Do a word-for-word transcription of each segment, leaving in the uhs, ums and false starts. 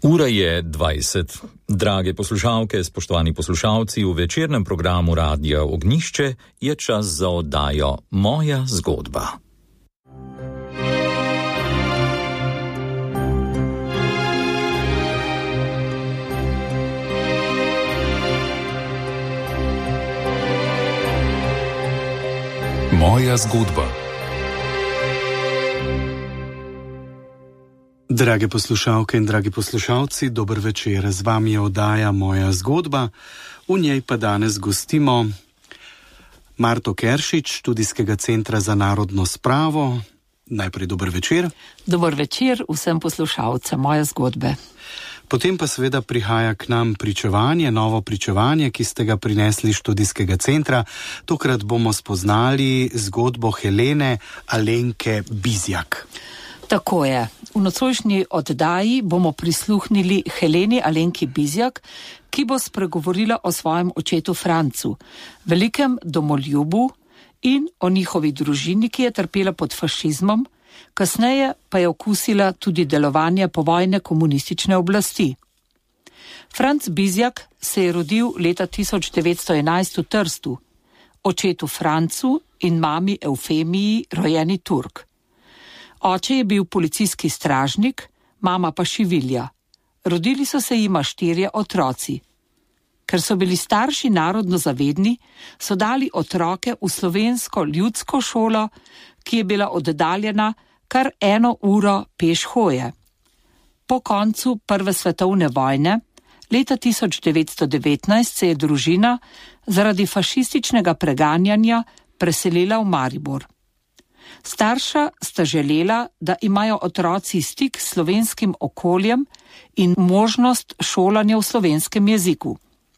Ura je dvajset. Drage poslušalke, spoštovani poslušalci, v večernem programu Radia Ognjišče je čas za oddajo Moja zgodba. Moja zgodba. Drage poslušalke in dragi poslušalci, dober večer. Z vami je oddaja Moja zgodba. V njej pa danes gostimo Marto Keršič, študijskega centra za narodno spravo. Najprej dober večer. Dober večer vsem poslušalcem Moje zgodbe. Potem pa seveda prihaja k nam pričevanje, novo pričevanje, ki ste ga prinesli študijskega centra. Tokrat bomo spoznali zgodbo Helene Alenke Bizjak. Tako je. V nocojšnji oddaji bomo prisluhnili Heleni Alenki Bizjak, ki bo spregovorila o svojem očetu Francu, velikem domoljubu in o njihovi družini, ki je trpela pod fašizmom, kasneje pa je okusila tudi delovanje povojne komunistične oblasti. Franc Bizjak se je rodil leta tisoč devetsto enajst v Trstu, očetu Francu in mami Eufemiji, rojeni Turk. Oče je bil policijski stražnik, mama pa šivilja. Rodili so se jima štirje otroci. Ker so bili starši narodno zavedni, so dali otroke v slovensko ljudsko šolo, ki je bila oddaljena kar eno uro peš hoje. Po koncu prve svetovne vojne, leta tisoč devetsto devetnajst, se je družina zaradi fašističnega preganjanja preselila v Maribor. Starša sta želela, da imajo otroci stik s slovenskim okoljem in možnost šolanja v slovenskem jeziku.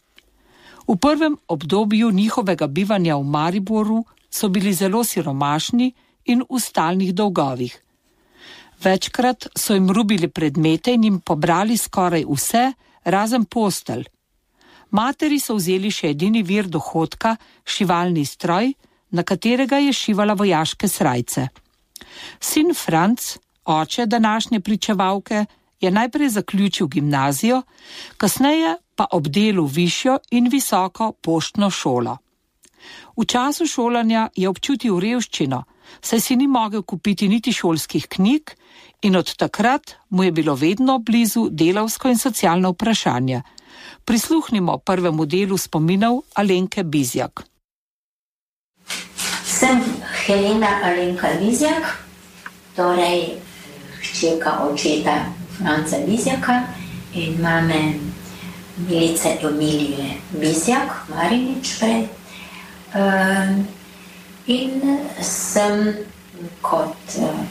V prvem obdobju njihovega bivanja v Mariboru so bili zelo siromašni in v stalnih dolgovih. Večkrat so jim rubili predmete in jim pobrali skoraj vse, razen postelj. Materi so vzeli še edini vir dohodka, šivalni stroj, na katerega je šivala vojaške srajce. Sin Franc, oče današnje pričevalke, je najprej zaključil gimnazijo, kasneje pa obdelal višjo in visoko poštno šolo. V času šolanja je občutil revščino, saj si ni mogel kupiti niti šolskih knjig in od takrat mu je bilo vedno blizu delavsko in socialno vprašanje. Prisluhnimo prvemu delu spominov Alenke Bizjak. Sem Helena Alenka Bizjak, torej hčerka očeta Franca Bizjaka in mame Milice Emilije Bizjak, Marinič prej. Uh, in sem kot uh,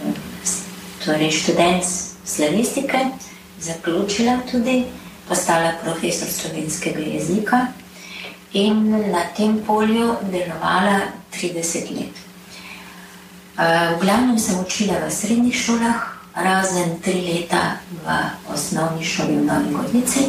torej študent slavistike zaključila tudi, postala profesor slovenskega jezika in na tem polju delovala trideset let. Uh, v glavnem sem učila v srednjih šolah, razen tri leta v osnovni šoli v Novi Gorici,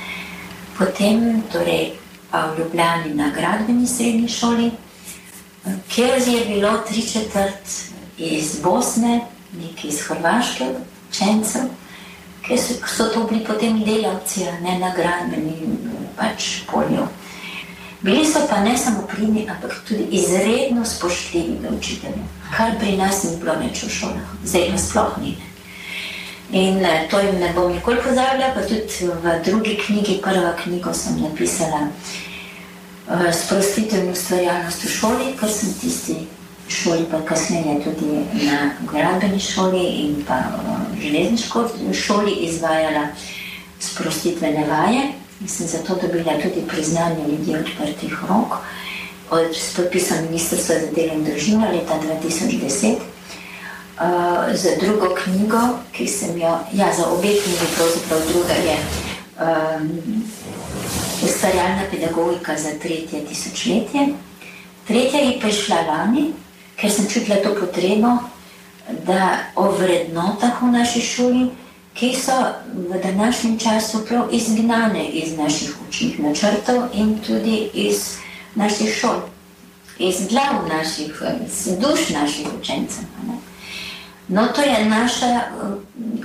potem torej pa v Ljubljani na gradbeni srednji šoli, kjer je bilo tri četrt iz Bosne, nekaj iz Hrvaške učencev, ki so, so to bili potem delavci, ne na gradbeni pač polju. Bili so pa ne samo pridni, ampak tudi izredno spoštljivi do učitelja, kar pri nas ni bilo več v šolah, zdaj sploh ni. In to jim ne bom nikoli pozabila, pa tudi v drugi knjigi, prva knjigo sem napisala uh, Sprostitev in ustvarjalnost v šoli, ker sem tisti šoli pa kasneje tudi na gradbeni šoli in pa uh, železniško šoli izvajala sprostitvene vaje. In sem zato dobila tudi priznanje ljudi odprtih rok od podpisom Ministrstva za delo in družino leta dva tisoč deset. Uh, za drugo knjigo, ki sem jo, ja, za obe knjigi, pravzaprav druga je um, ustvarjalna pedagogika za tretje tisočletje. Tretja je pa šla lani, ker sem čutila to potrebo, da o vrednotah v naši šoli, ki so v današnjem času prav izgnane iz naših učnih načrtov in tudi iz naših šol, iz glav naših, iz duš naših učencev. Ne? No, to je naša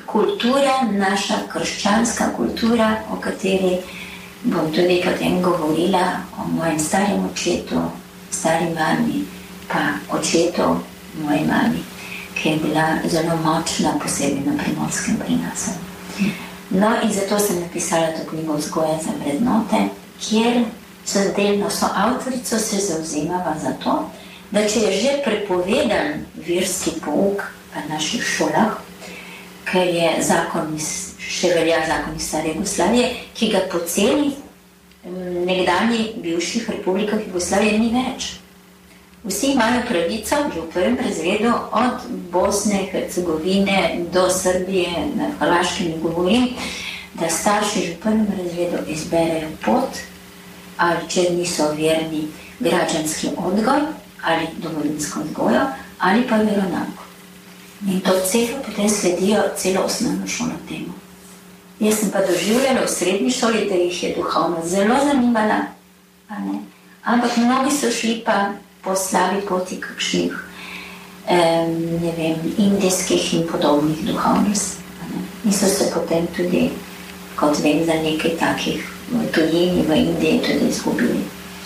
kultura, naša krščanska kultura, o kateri bom tudi potem govorila, o mojem starem očetu, stari mami, pa očetu moji mami, ki je bila zelo močna, posebej na Primorskem pri nas. No, in zato sem napisala to knjigo Vzgoja za vrednote, kjer so delno so avtorico se zavzemava za to, da če je že prepovedan verski pouk v naših šolah, ker je zakon, še velja zakon iz stare Jugoslavije, ki ga po celi nekdanji bivših republikah Jugoslavije ni več. Vsi imajo pravico, že v prvem razredu, od Bosne, Hercegovine do Srbije, na Hrvaškem ne govorim, da starši že v prvem razredu izberejo pot, ali če niso verni građanski odgoj, ali domovinsko vzgojo, ali pa veronauko. In to celo potem sledijo celo osnovno šolo temu. Jaz sem pa doživljala v srednji šoli, da jih je duhovno zelo zanimala, a ne? Ampak mnogi so šli pa po slabi poti kakšnih, eh, ne vem, indijskih in podobnih duhovnosti. In so se potem tudi, kot vem, za nekaj takih v tujini, v Indiji tudi izgubili.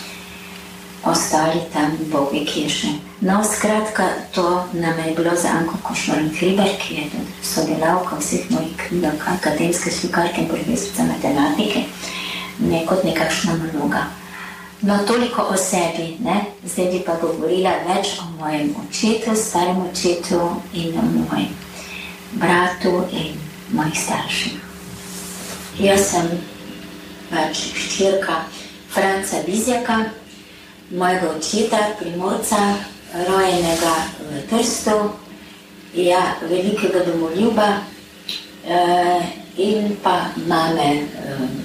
Ostali tam, Bog ve kje še. No, skratka, to nam je bilo za Anko Košorn-Hriber, ki je tudi sodelavka vseh mojih knjigah, akademske slikarke in profesorica matematike, ne kot nekakšna naloga. No, toliko o sebi, ne? Zdaj bi pa govorila več o mojem očetu, starem očetu in o mojem bratu in mojih starših. Jaz sem pač hčerka Franca Bizjaka, mojega očeta, Primorca, rojenega v Trstu, ja, velikega domoljuba, eh, in pa mame, eh,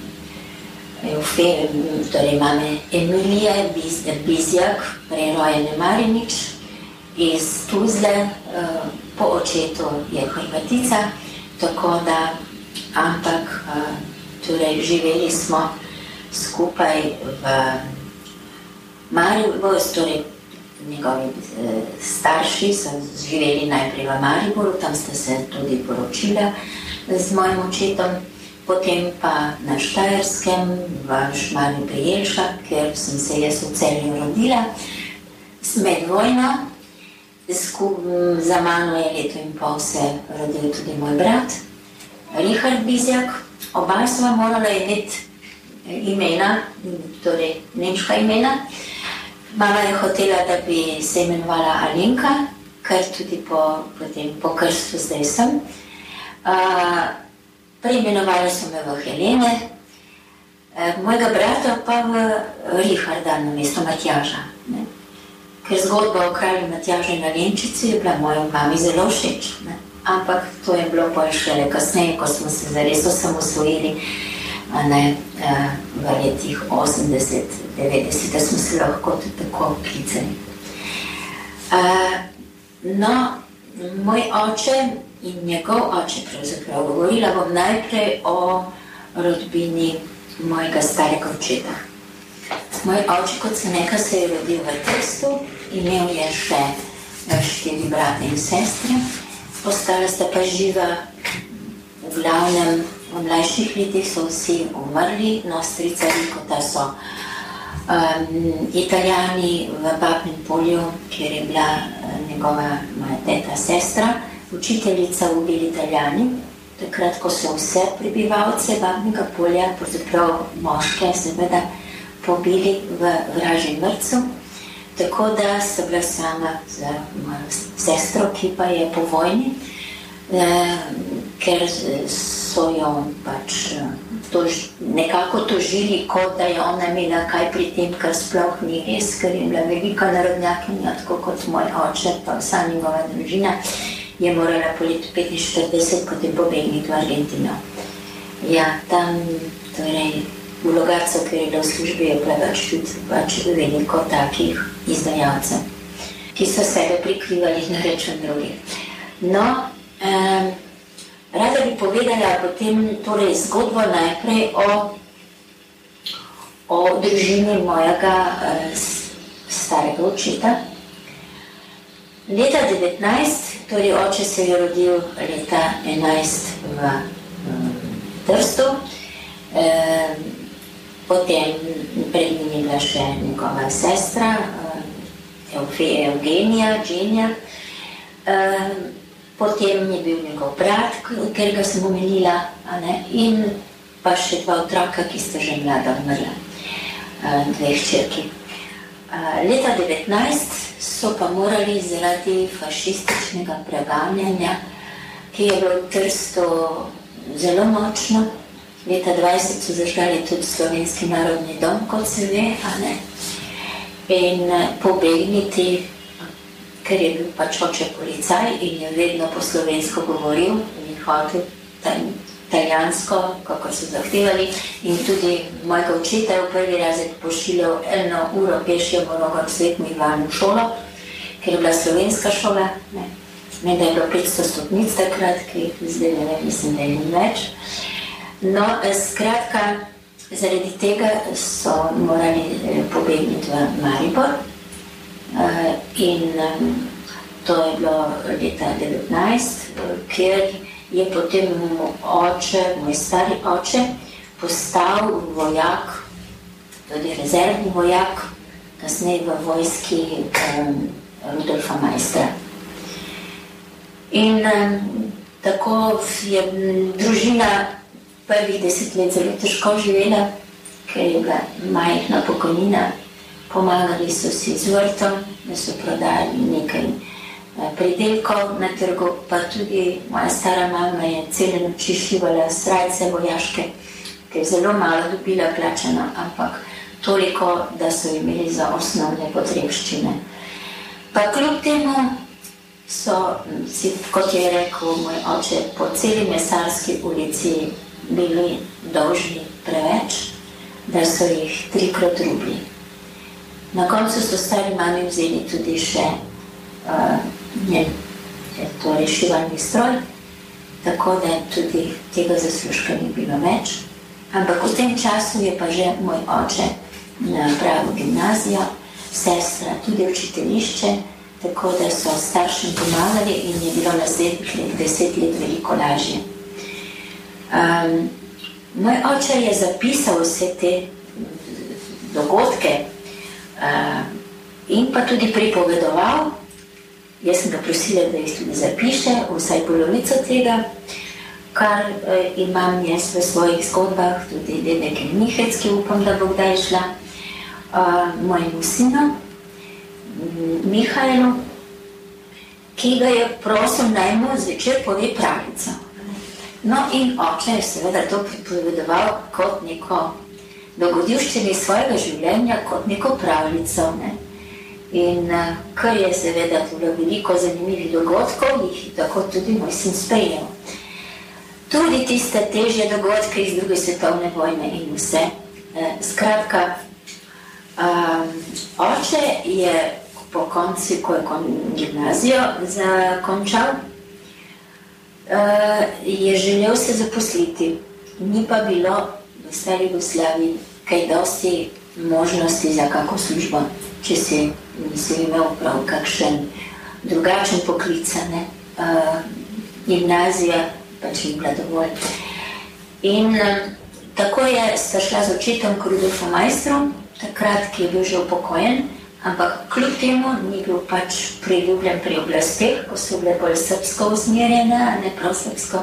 torej mame Emilije Bizjak, prerojene Marinič, iz Tuzle, po očetu je Hrvatica, tako da, ampak torej živeli smo skupaj v Mariboru, torej njegovi starši so živeli najprej v Mariboru, tam sta se tudi poročila z mojim očetom, potem pa na Štajerskem, v Šmarju pri Jelšah, ker sem se jaz v Celju rodila. Med vojno, za mano je leto in pol se rodil tudi moj brat, Richard Bizjak. Oba sva morala imeti imena, torej nemška imena. Mama je hotela, da bi se imenovala Alenka, kar tudi po, potem, po krstu zdaj sem. Uh, Preimenovali so me v Helene, mojega brata pa v Richarda na mesto Matjaža. Ne? Ker zgodba o kralju Matjaža in Alenčici je bila mojo mami zelo všeč. Ne? Ampak to je bilo pa šele kasneje, ko smo se zares osamosvojili, ne, v letih osemdeset devetdeset, da smo se lahko tudi tako klicali. No, moj oče in njegov oče pravzaprav govorila bom najprej o rodbini mojega starega očeta. Moj oče, kot sem nekaj, se je rodil v Trstu, imel je še štiri brate in sestre, ostala sta pa živa, v glavnem v mlajših letih so vsi umrli, no strica Rikota so um, Italijani v Babnem Polju, kjer je bila njegova moja teta sestra, učiteljica ubili Italijani, takrat, ko so vse prebivalce Babnega Polja, pravzaprav moške, seveda, pobili v vražjem vrtcu, tako da so bila sama z mojo sestro, ki pa je po vojni, eh, ker so jo pač tož, nekako tožili, kot da je ona imela kaj pri tem, kar sploh ni res, ker je bila velika narodnjakinja, tako kot moj oče, pa vsa njegova družina, je morala po letu petinštirideset potem pobegniti v Argentino. Ja, tam, torej, v Logarcu, ker je bila v službi, je bila pač tudi pač veliko takih izdajalcev, ki so sebe prikrivali na račun drugih. No, um, rada bi povedala potem torej zgodbo najprej o, o družini mojega uh, starega očeta. Leta devetnajst Torej, oče se je rodil leta enajst v um, Trstu, e, potem pred njim je bila še njegova sestra, Evgenija, Dženja, e, potem je bil njegov brat, ker ga sem omenila, a ne, in pa še dva otroka, ki sta že mlada umrla, dve hčerki. Leta devetnajst so pa morali zaradi fašističnega preganjanja, ki je bilo v Trstu zelo močno, leta dvajset so zažgali tudi Slovenski narodni dom, kot se ve, a ne, in pobegniti, ker je bil pač oče policaj in je vedno po slovensko govoril in je hotel italijansko, kako so zahtevali, in tudi mojega očeta je v prvi razred pošiljal eno uro pešjo moral k Svetemu Ivanu v šolo, ker je bila slovenska šola, ne. Meni, da je bilo petsto stopnic takrat, ki zdaj ne mislim, da je ni več. No, skratka, zaradi tega so morali pobegniti v Maribor in to je bilo leta devetnajst, kjer je potem oče, moj stari oče, postal vojak, tudi rezervni vojak, kasneje v vojski um, Rudolfa Maistra. In um, tako je družina prvih deset let zelo težko živela, ker je bila majhna pokojnina, pomagali so si z vrtom, da so prodali nekaj pridelkov na trgu, pa tudi moja stara mama je cele noči šivala srajce vojaške, ker je zelo malo dobila plačano, ampak toliko, da so imeli za osnovne potrebščine. Pa kljub temu so, kot je rekel moj oče, po celi Mesarski ulici bili dolžni preveč, da so jih trikrat rubli. Na koncu so stari mami vzeli tudi še uh, ne, to rešivalni stroj, tako da tudi tega zaslužka ni bilo več. Ampak v tem času je pa že moj oče napravil gimnazijo, sestra tudi učiteljišče, tako da so staršem pomagali in je bilo naslednjih let, deset let veliko lažje. Um, moj oče je zapisal vse te dogodke uh, in pa tudi pripovedoval. Jaz sem ga prosila, da jih tudi zapiše, vsaj polovico tega, kar eh, imam jaz v svojih zgodbah, tudi dedek Mihec, ki upam, da bo kdaj šla, uh, mojemu sinu, Mihajlu, ki ga je prosil, naj mu zvečer pove pravico. No in oče je seveda to pripovedoval kot neko dogodivščino svojega življenja, kot neko pravico, ne. In kar je seveda bilo veliko zanimivih dogodkov, jih tako tudi moj sin sprejel. Tudi tiste težje dogodke iz druge svetovne vojne in vse. Skratka, um, oče je po koncu, ko je gimnazijo zakončal, uh, je želel se zaposliti. Ni pa bilo v stari Jugoslaviji kaj dosti možnosti za kako službo, če si nisi imel prav kakšen drugačen poklic, ne. Uh, gimnazija pač ni bila dovolj. In um, tako je sta šla z očetom k Rudolfu Maistru, takrat, ki je bil že upokojen, ampak kljub temu ni bil pač priljubljen pri oblasteh, ko so bile bolj srbsko usmerjene, ne prav srbsko.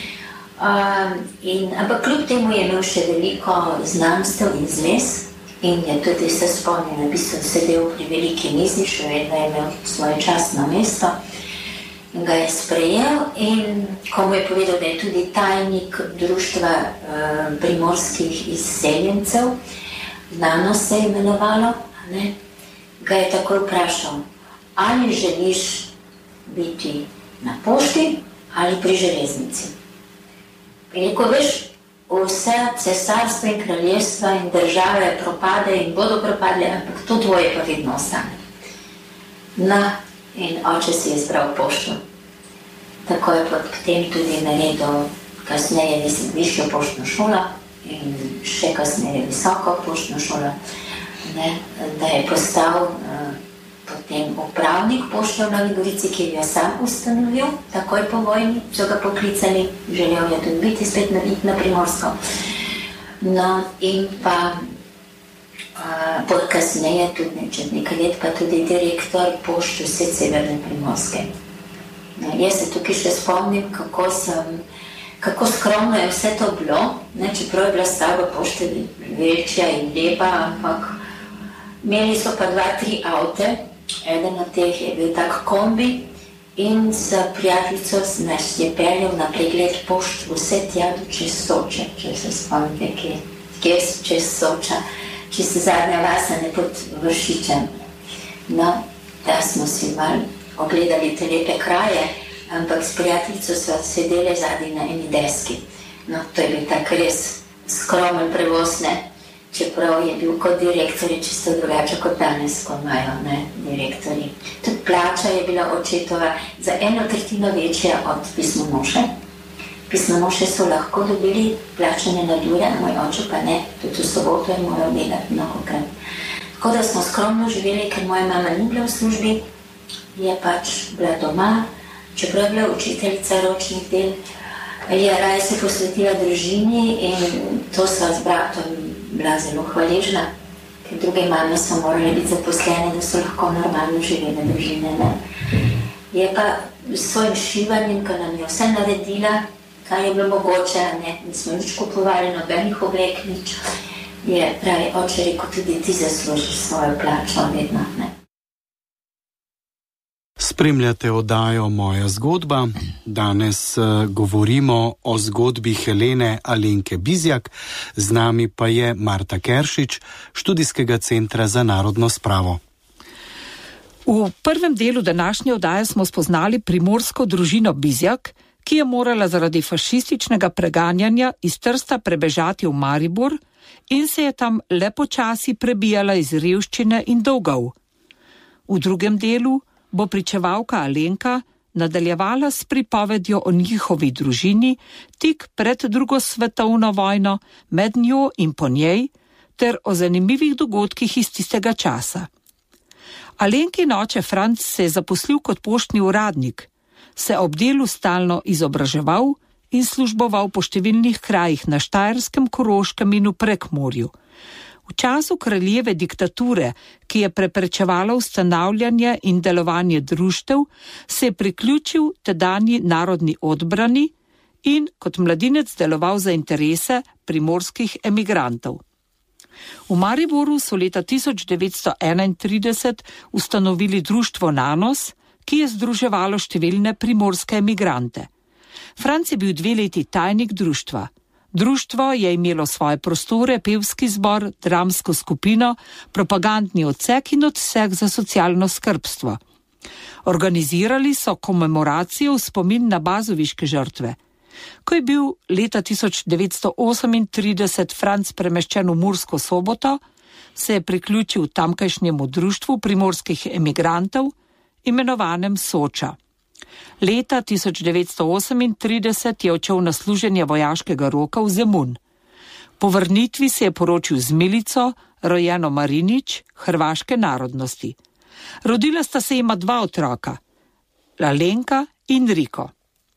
Um, in, ampak kljub temu je imel še veliko znanstev in zvez, in je tudi se spomnil, da bi se sedel pri veliki mizi, še vedno je imel svoje častno mesto. In ga je sprejel in ko mu je povedal, da je tudi tajnik društva eh, primorskih izseljencev, znano se je imenovalo, ne, ga je takoj vprašal, ali želiš biti na pošti ali pri železnici. In rekel, veš, vse cesarstva in kraljestva in države propade in bodo propadle, ampak to dvoje pa vedno ostane. No, in oče si je izbral pošto. Tako je potem tudi naredil kasneje višjo poštno šolo in še kasneje visoko poštno šolo, ne, da je postal uh, potem upravnik pošte v Novi Gorici, ki je jo sam ustanovil, takoj po vojni, so ga poklicali, želel je tudi biti spet na, na Primorsko. No, in pa uh, pod kasneje, tudi ne, čez nekaj let, pa tudi direktor pošte vse severne Primorske. No, jaz se tukaj še spomnim, kako sem, kako skromno je vse to bilo, ne, čeprav je bila stavba pošte večja in lepa, ampak imeli so pa dva, tri avte, eden od teh je bil tak kombi in s prijateljico nas je peljal na pregled pošt vse tja do čez Soče, če se spomnite, kje, kje čez Soča, čisto zadnja vasa, ne pod Vršičem. No, da smo si malo ogledali te lepe kraje, ampak s prijateljico so sedeli zadnji na eni deski. No, to je bil tak res skromen prevoz, ne? Čeprav je bil kot direktor čisto drugače kot danes, ko imajo, ne, direktori. Tudi plača je bila očetova za eno tretjino večja od pismonoše. Pismonoše so lahko dobili plačane nadure, moj oče pa ne, tudi v soboto je moral delati mnogokrat. Tako da smo skromno živeli, ker moja mama ni bila v službi, je pač bila doma, čeprav je bila učiteljica ročnih del, je raje se posvetila družini in to so z bratom bila zelo hvaležna, ker druge mame so morali biti zaposlene, da so lahko normalno živele družine. Ne? Je pa s svojim šivanjem, ko nam je vse naredila, kar je bilo mogoče, ne, nismo nič kupovali, nobenih oblek, nič, je pravi oče rekel, tudi ti zaslužiš svojo plačo vedno. Ne? Spremljate oddajo Moja zgodba. Danes uh, govorimo o zgodbi Helene Alenke Bizjak, z nami pa je Marta Keršič, študijskega centra za narodno spravo. V prvem delu današnje oddaje smo spoznali primorsko družino Bizjak, ki je morala zaradi fašističnega preganjanja iz Trsta prebežati v Maribor in se je tam le počasi prebijala iz revščine in dolgov. V drugem delu bo pričevalka Alenka nadaljevala s pripovedjo o njihovi družini tik pred drugo svetovno vojno, med njo in po njej, ter o zanimivih dogodkih iz tistega časa. Alenkin oče Franc se je zaposlil kot poštni uradnik, se ob delu stalno izobraževal in služboval po številnih krajih na Štajerskem, Koroškem in v Prekmurju. V času kraljeve diktature, ki je preprečevala ustanavljanje in delovanje društev, se je priključil tedanji narodni odbrani in kot mladinec deloval za interese primorskih emigrantov. V Mariboru so leta tisoč devetsto enaintrideset ustanovili društvo Nanos, ki je združevalo številne primorske emigrante. Franc je bil dve leti tajnik društva. Društvo je imelo svoje prostore, pevski zbor, dramsko skupino, propagandni odsek in odsek za socialno skrbstvo. Organizirali so komemoracijo v spomin na bazoviške žrtve. Ko je bil leta tisoč devetsto osemintrideset Franc premeščen v Mursko Soboto, se je priključil tamkajšnjemu društvu primorskih emigrantov, imenovanem Soča. Leta tisoč devetsto osemintrideset je odšel na služenje vojaškega roka v Zemun. Po vrnitvi se je poročil z Milico, rojeno Marinič, hrvaške narodnosti. Rodila sta se jima dva otroka, Alenka in Riko.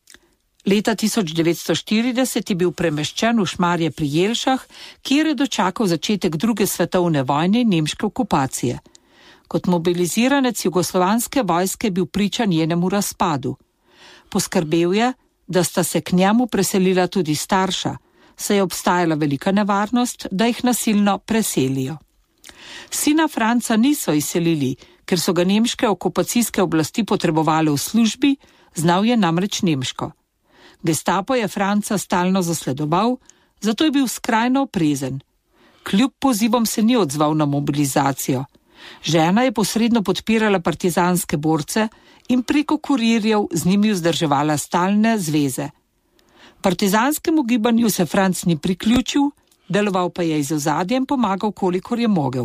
Leta tisoč devetsto štirideset je bil premeščen v Šmarje pri Jelšah, kjer je dočakal začetek druge svetovne vojne in nemške okupacije. Kot mobiliziranec jugoslovanske vojske bil priča njenemu razpadu. Poskrbel je, da sta se k njemu preselila tudi starša, saj je obstajala velika nevarnost, da jih nasilno preselijo. Sina Franca niso izselili, ker so ga nemške okupacijske oblasti potrebovale v službi, znal je namreč nemško. Gestapo je Franca stalno zasledoval, zato je bil skrajno oprezen. Kljub pozivom se ni odzval na mobilizacijo. Žena je posredno podpirala partizanske borce in preko kurirjev z njimi vzdrževala stalne zveze. Partizanskemu gibanju se Franc ni priključil, deloval pa je iz ozadja in pomagal, kolikor je mogel.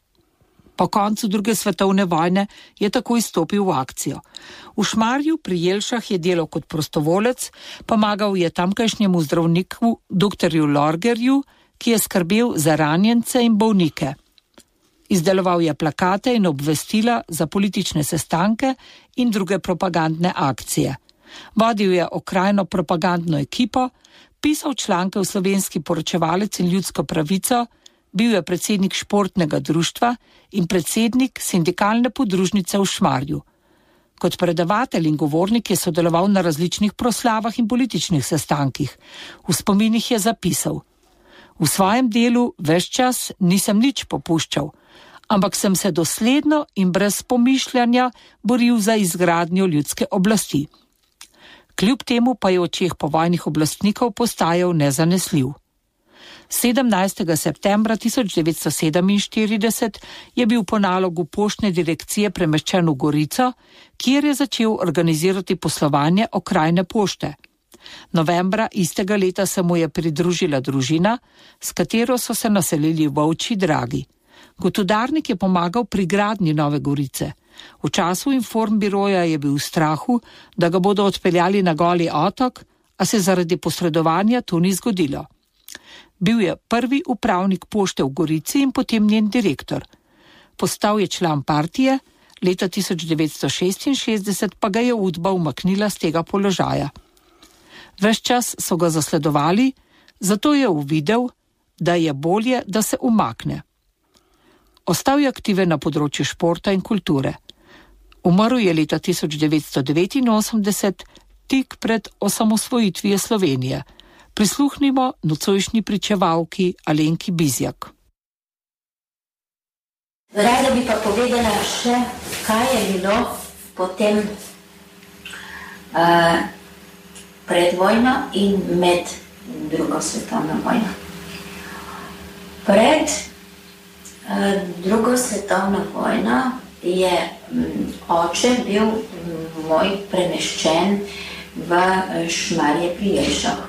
Po koncu druge svetovne vojne je takoj stopil v akcijo. V Šmarju pri Jelšah je delal kot prostovolec, pomagal je tamkajšnjemu zdravniku doktorju Lorgerju, ki je skrbel za ranjence in bolnike. Izdeloval je plakate in obvestila za politične sestanke in druge propagandne akcije. Vodil je okrajno propagandno ekipo, pisal članke v Slovenski poročevalec in Ljudsko pravico, bil je predsednik športnega društva in predsednik sindikalne podružnice v Šmarju. Kot predavatelj in govornik je sodeloval na različnih proslavah in političnih sestankih. V spominih je zapisal: V svojem delu ves čas nisem nič popuščal, ampak sem se dosledno in brez pomišljanja boril za izgradnjo ljudske oblasti. Kljub temu pa je v očeh povojnih oblastnikov postajal nezanesljiv. sedemnajstega septembra tisoč devetsto sedeminštirideset je bil po nalogu poštne direkcije premeščen v Gorico, kjer je začel organizirati poslovanje okrajne pošte. Novembra istega leta se mu je pridružila družina, s katero so se naselili v Ovčji Dragi. Kot udarnik je pomagal pri gradnji Nove Gorice. V času informbiroja je bil v strahu, da ga bodo odpeljali na Goli otok, a se zaradi posredovanja to ni zgodilo. Bil je prvi upravnik pošte v Gorici in potem njen direktor. Postal je član partije, leta tisoč devetsto šestinšestdeset pa ga je Udba umaknila z tega položaja. Ves čas so ga zasledovali, zato je uvidel, da je bolje, da se umakne. Ostal je aktiven na področju športa in kulture. Umrl je leta tisoč devetsto devetinosemdeset, tik pred osamosvojitvijo Slovenije. Prisluhnimo nocojšnji pričevalki Alenki Bizjak. Rada bi pa povedala še, kaj je bilo potem uh, pred vojno in med drugo svetovno vojno. Pred uh, drugo svetovno vojno je um, oče bil um, moj premeščen v Šmarje pri Jelšah.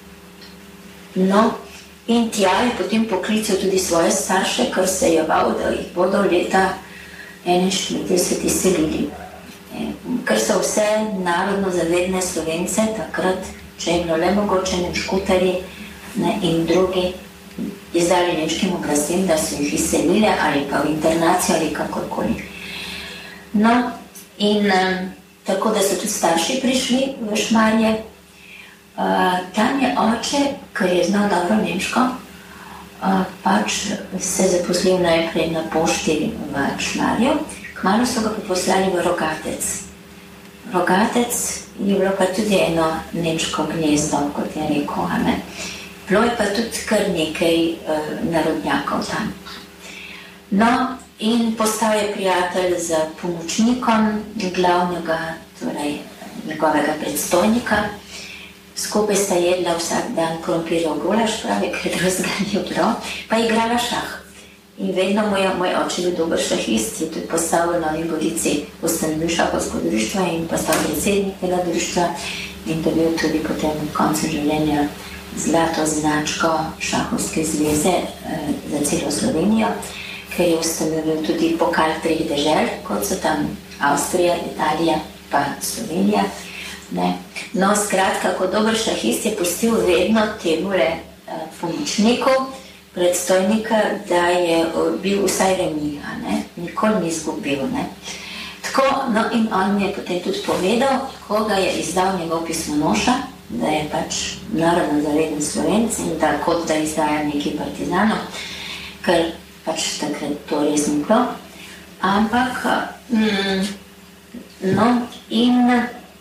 No, in tja je potem poklical tudi svoje starše, ker se je bal, da jih bodo leta enainštirideset izselili. Ker so vse narodno zavedne Slovence takrat, če je bilo le mogoče, Nemškutari ne, in drugi izdali nemškim oblastem, da so jih izselile ali pa v internacijo ali kakorkoli. No, in um, tako da so tudi starši prišli v Šmarje. Uh, tam je oče, ker je znal dobro nemško, uh, pač se zaposlil najprej na pošti v Šmarju, kmalu so ga poslali v Rogatec. Rogatec je bilo pa tudi eno nemško gnezdo, kot je rekel, ne. Bilo je pa tudi kar nekaj uh, narodnjakov tam. No, in postal je prijatelj z pomočnikom glavnega, torej njegovega predstojnika. Skupaj sta jedla vsak dan krompirjev gulaš, pravi, ker drugega ni bilo, pa je igrala šah. In vedno moj, moj oče bil dober šahist, je tudi postal v Novi Gorici, ustanovil šahovsko društvo in postal predsednik tega društva in dobil tudi potem v koncu življenja zlato značko šahovske zveze eh, za celo Slovenijo, ker je ustanovil tudi pokal treh dežel, kot so tam Avstrija, Italija pa Slovenija. Ne. No, skratka, kot dober šahist je pustil vedno temule eh, pomočniku, predstojnika, da je bil vsaj remiha, ne, nikoli ni izgubil, ne. Tako, no in on mi je potem tudi povedal, ko ga je izdal njegov pismonoša, da je pač narodno zaveden Slovenc in da kot da izdaja neki partizanov, ker pač takrat to res ni bilo. Ampak, mm, no, in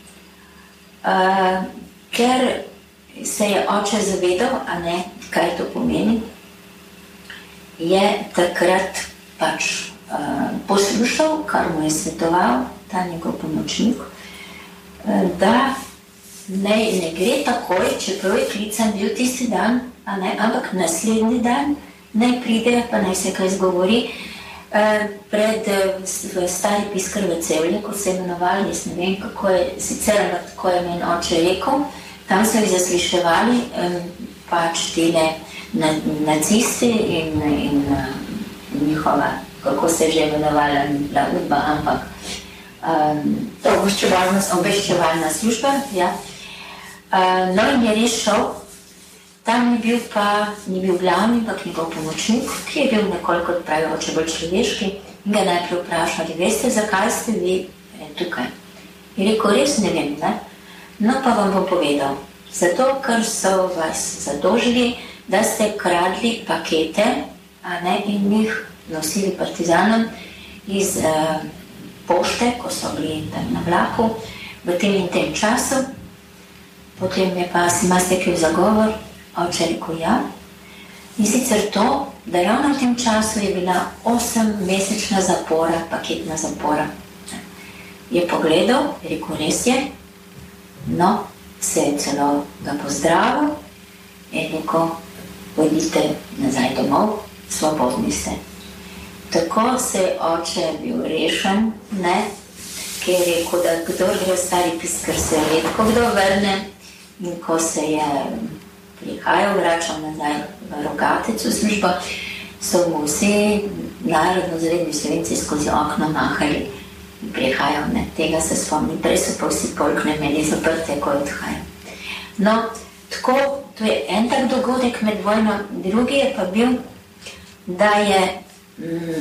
Uh, ker se je oče zavedal, a ne, kaj to pomeni, je takrat pač uh, poslušal, kar mu je svetoval ta njegov pomočnik, uh, da ne, ne gre takoj, čeprav je klican bil tisti dan, a ne, ampak naslednji dan naj pride, pa naj se kaj zgovori, pred v stari piskar v Cevlji, kot se je imenoval, jaz ne vem, kako je sicer, kako je meni oče rekel, tam so jih zasliševali pač tele nacisti in, in, in njihova, kako se je že imenovala, bila Udba, ampak um, obveščevalna, obveščevalna služba, ja. Uh, no in je res šel Tam je bil pa, ni bil glavni, ampak njegov pomočnik, ki je bil nekoliko odpravljajoče bolj človeški in ga najprej vprašali, veste, zakaj ste vi tukaj? Je rekel, res ne vem, ne? No pa vam bom povedal, zato, ker so vas zadolžili, da ste kradli pakete, a ne, in jih nosili partizanom iz uh, pošte, ko so bili tam na vlaku, v tem in tem času. Potem je pa si Mastekil zagovor, oče rekel ja. In sicer to, da ravno v tem času je bila osemmesečna zapora, paketna zapora. Je pogledal, rekel, res je, no, se je celo ga pozdravil in rekel, pojdite nazaj domov, svobodni ste. Tako se je oče bil rešen, ne, ki je rekel, da kdor gre v stari piskar, se redko kdo vrne, in ko se je prihajal, vračal nazaj v Rogatec v službo, so mu vsi narodno zavedni Slovenci skozi okno mahali in prihajal, ne, tega se spomnim, prej so pa vsi polkne imeli zaprte, ko je odhajal. No, tako, to je en tak dogodek med vojno, drugi je pa bil, da je mm,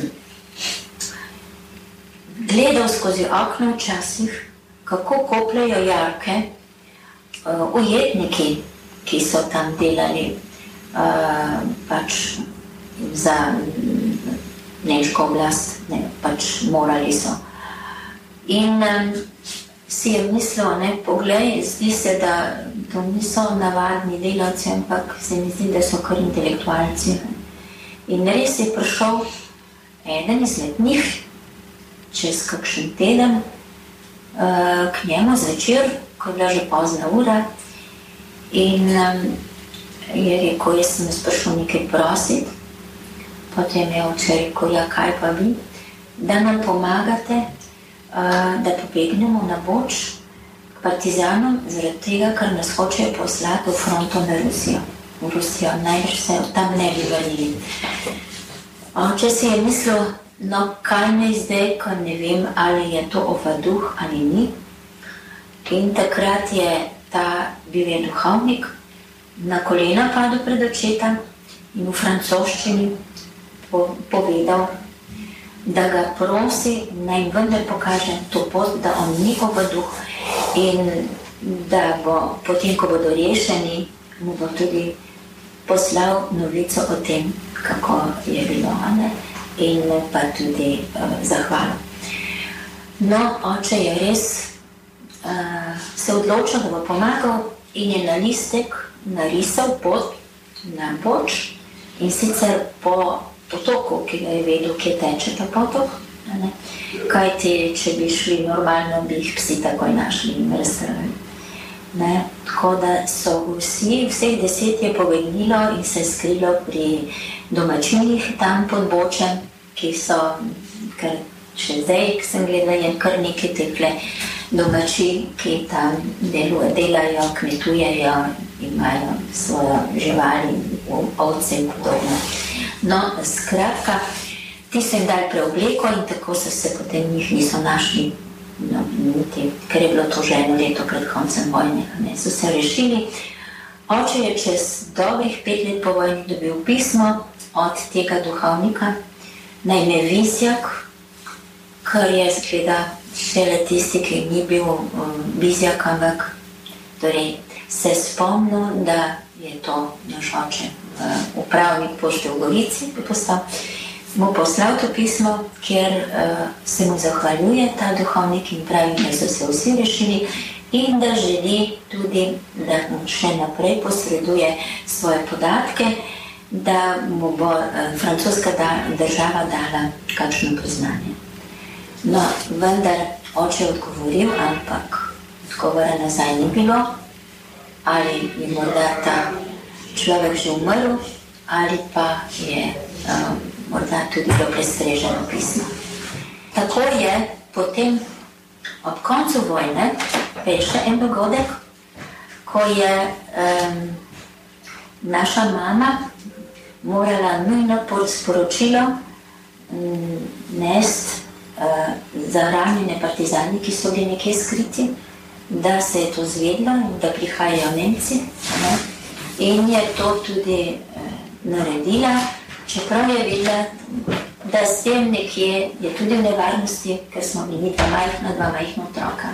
gledal skozi okno včasih, kako kopljajo jarke uh, ujetniki, ki so tam delali uh, pač za nemško oblast, ne, pač morali so. In um, si je mislil, ne, poglej, zdi se, da to niso navadni delavci, ampak se mi zdi, da so kar intelektualci. In res je prišel eden izmed njih, čez kakšen teden, uh, k njemu zvečer, ko je bila že pozna ura, in um, je rekel, jaz sem sprašal nekaj prositi. Potem je oče rekel, ja, kaj pa vi? Da nam pomagate, uh, da pobegnemo na Boč k partizanom, zaradi tega, ker nas hočejo poslati v fronto na Rusijo. V Rusijo, največ se tam ne bi vrnili. Oče si je mislil, no, kaj me zdaj, ko ne vem, ali je to ovaduh ali ni. In takrat je ta bil je duhovnik, na kolena padel pred očeta in v francoščini po, povedal, da ga prosi, naj vendar pokaže to pot, da on ni ovaduh in da bo potem, ko bodo rešeni, mu bo tudi poslal novico o tem, kako je bilo, ne? In pa tudi uh, zahvalo. No, oče je res uh, se odločil, da bo pomagal in je na listek narisal pot na Boč in sicer po potoku, ki ga je vedel, kje teče ta potok, ne? Kajti, če bi šli normalno, bi jih psi takoj našli in razstrali. Ne? Tako da so vsi, vseh deset je pobegnilo in se skrilo pri domačinih tam pod Bočem, ki so, ker še zdaj, ki sem gledala, je kar nekaj tekle domači, ki tam deluje, delajo, kmetujejo, imajo svojo živali, ovce in podobno. No, skratka, ti so jim dali preobleko in tako so se potem njih niso našli, no, niti, ker je bilo to že eno leto pred koncem vojne, ne, so se rešili. Oče je čez dobrih pet let po vojni dobil pismo od tega duhovnika, naj me Vizjak, kar je zgleda šele tisti, ki ni bil um, Vizjak, ampak torej se spomnil, da je to naš oče, uh, upravnik pošte v Gorici, bi postal, mu poslal to pismo, kjer uh, se mu zahvaljuje ta duhovnik in pravi, da so se vsi rešili in da želi tudi, da mu še naprej posreduje svoje podatke, da mu bo uh, francoska da, država dala kakšno priznanje. No, vendar oče je odgovoril, ampak odgovora nazaj ni bilo, ali je morda ta človek že umrl, ali pa je uh, morda tudi bilo prestreženo pismo. Tako je potem ob koncu vojne še en dogodek, ko je um, naša mama morala nujno sporočilo um, nesti uh, za ranjene partizani, ki so bili nekje skriti, da se je to zvedlo in da prihajajo Nemci, ne? in je to tudi eh, naredila, čeprav je videla, da s tem nekje je tudi v nevarnosti, ker smo bili dva majhna, dva majhna otroka.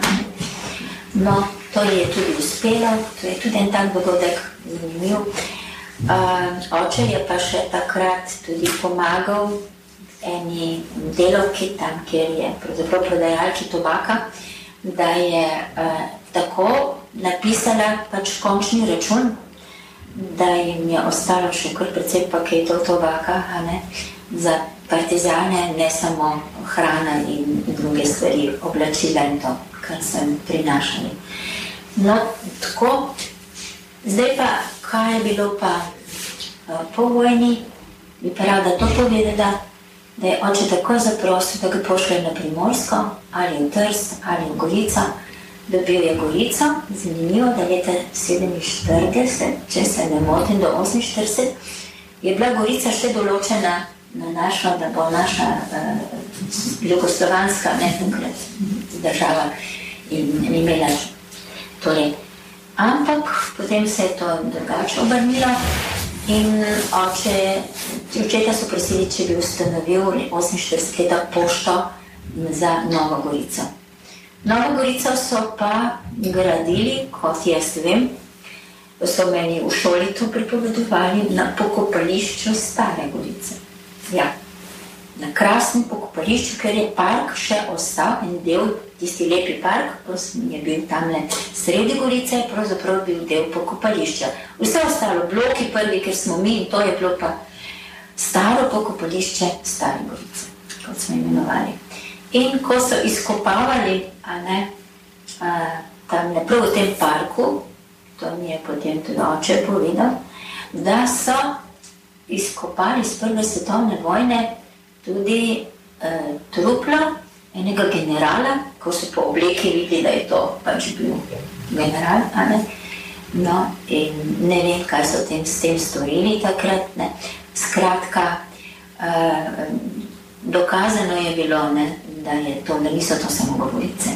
No, to je tudi uspelo, to je tudi en tak dogodek zanimiv. Uh, oče je pa še takrat tudi pomagal eni delavki tam, kjer je pravzaprav prodajalki tobaka, da je uh, tako napisala pač končni račun, da jim je ostalo še kar precej paketov tobaka, a ne, za partizane, ne samo hrana in druge stvari, oblačila in to, kar sem prinašali. No, tako, zdaj pa, kaj je bilo pa uh, po vojni, bi pa rada to povedala, da je oče tako zaprosil, da ga pošle na Primorsko, ali v Trst, ali v Gorico. Dobil je Gorico, zanimivo, da leta sedeminštirideset, če se ne motim, do oseminštirideset, je bila Gorica še določena na našo, da bo naša uh, jugoslovanska, ne takrat, država in imela. Torej, ampak potem se je to drugače obrnilo in oče, očeta so prosili, če bi ustanovil oseminštirideset leta pošto za Novo Gorico. Novo Gorico so pa gradili, kot jaz vem, so meni v šoli to pripovedovali, na pokopališču Stare Gorice. Ja, na krasnem pokopališču, ker je park še ostal, en del, tisti lepi park, je bil tamle sredi Gorice, pravzaprav bil del pokopališča. Vse ostalo, bloki prvi, ker smo mi, in to je bilo pa staro pokopališče Stare Gorice, kot smo imenovali. In ko so izkopavali, a ne, a, tam ne prav v tem parku, to mi je potem tudi oče povedal, da so izkopali iz prve svetovne vojne tudi e, truplo enega generala, ko so po obleki videli, da je to pač bil general, a ne. No, in ne vem, kaj so tem, s tem storili takrat, ne. Skratka, e, dokazano je bilo, ne, da je to, da niso to samo govorice.